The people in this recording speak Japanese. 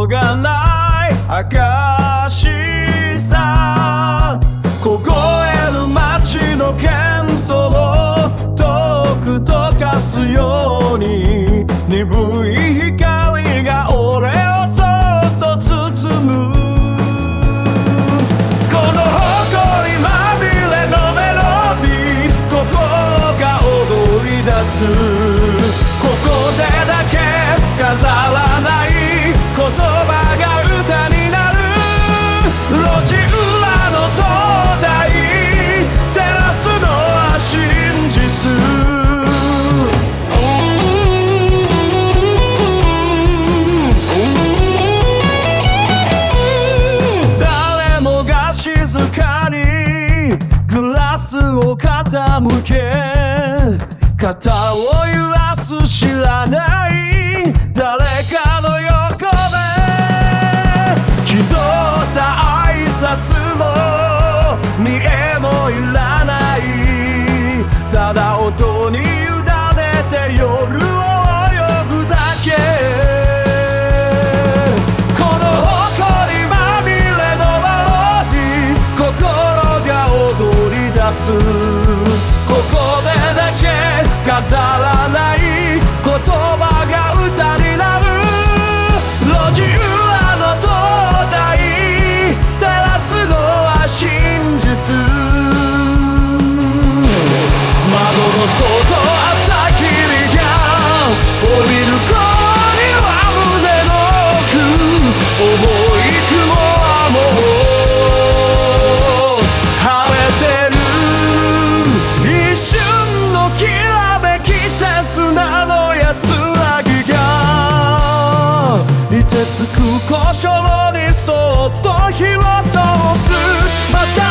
がない証さ、凍える街の喧騒を遠く溶かすように、鈍い光が俺をそっと包む。この誇りまみれのメロディー、心が踊り出す。ここでだけ飾らない言葉が歌になる。路地裏の灯台照らすのは真実。誰もが静かにグラスを傾け、肩を揺らす知らない誰かの横で、気取った挨拶も見えもいらない、ただ音に委ねて夜を泳ぐだけ。この誇りまみれのメロディー、心が踊り出す。ここでだけ飾らない言葉が歌になる。路地裏の灯台照らすのは真実。窓の外朝霧が降りる頃には胸の奥、重い雲はもう晴れてる。一瞬のきらめき切なの安らぎが、凍てつく故障にそっと火を通す。また